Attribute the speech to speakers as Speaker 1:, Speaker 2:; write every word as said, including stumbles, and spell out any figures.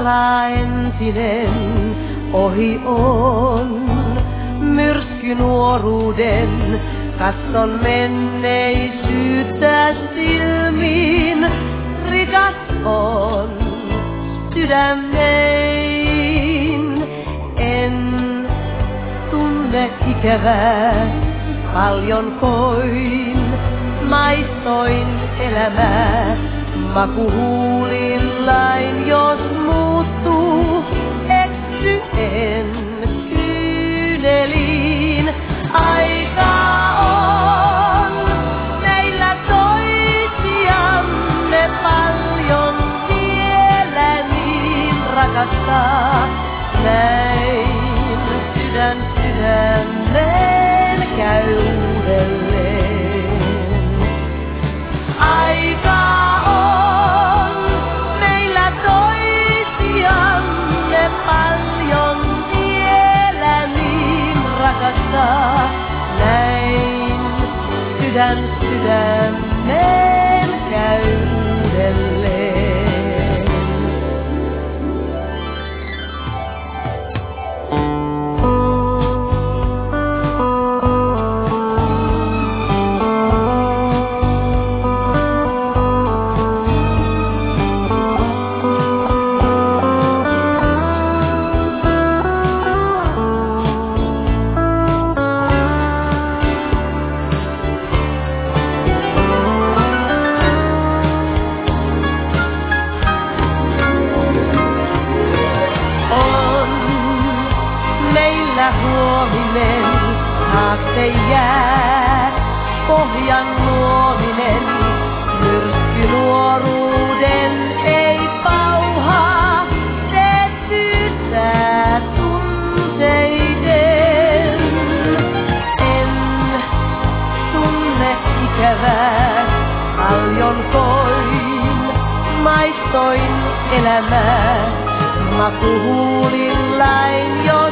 Speaker 1: salaentinen ohi on. Myrsky nuoruuden, katson menneisyyttä silmiin. Rikas on sydämein, en tunne ikävää, paljon koin, maistoin elämää. Makuhuulillain jos muuttuu, eksy en kyyneliin. Aikaa on meillä toisiamme paljon vielä niin rakastaa. Näin sydän sydämeen käy uudelleen. Aikaa on meillä toisiamme paljon vielä niin rakastaa. Näin sydän sydämeen käy uudelleen. Huominen taakse jää, pohjan luominen, myrsky nuoruuden ei pauhaa, se syyttää tunteiden. En tunne ikävää, paljon koin, maistoin elämää, makuhuulillain jos